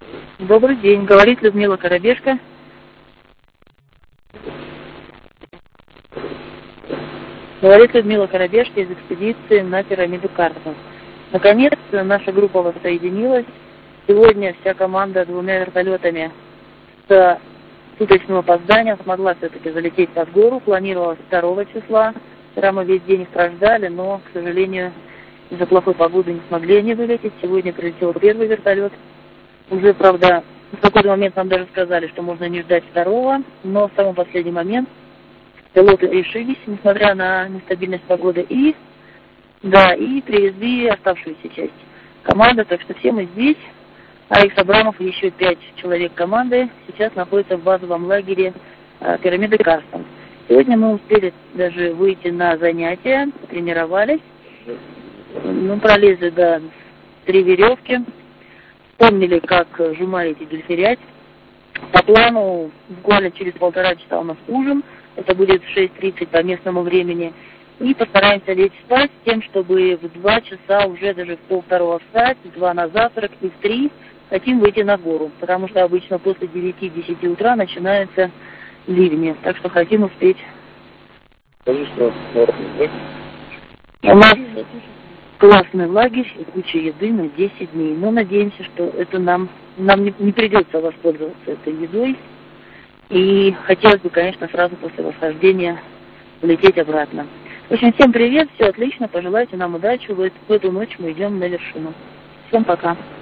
Добрый день, говорит Людмила Коробешко. Говорит Людмила Коробешко из экспедиции на пирамиду Карстов. Наконец, наша группа воссоединилась. Сегодня вся команда 2 вертолетами с суточным опозданием смогла все-таки залететь под гору. Планировалось 2 числа. Вчера мы весь день их ждали, но, к сожалению, из-за плохой погоды не смогли они вылететь. Сегодня прилетел 1-й вертолет. Уже, правда, в какой-то момент нам даже сказали, что можно не ждать 2-го, но в самый последний момент пилоты решились, несмотря на нестабильность погоды, и привезли оставшуюся часть команды. Так что все мы здесь. Алекс Абрамов и еще 5 человек команды сейчас находятся в базовом лагере пирамиды Карстов. Сегодня мы успели даже выйти на занятия, тренировались, пролезли до 3 веревки, вспомнили, как жумарить и дельфирять. По плану буквально через 1,5 часа у нас ужин, это будет в 6:30 по местному времени, и постараемся лечь спать с тем, чтобы в 2 часа уже даже в 1:30 встать, в 2 на завтрак и в 3 хотим выйти на гору, потому что обычно после 9-10 утра начинаются ливни, так что хотим успеть. Скажи, что У нас классный лагерь и куча еды на 10 дней, но надеемся, что это нам не придется воспользоваться этой едой. И хотелось бы, конечно, сразу после восхождения улететь обратно. В общем, всем привет, все отлично, пожелайте нам удачи. В эту ночь мы идем на вершину. Всем пока.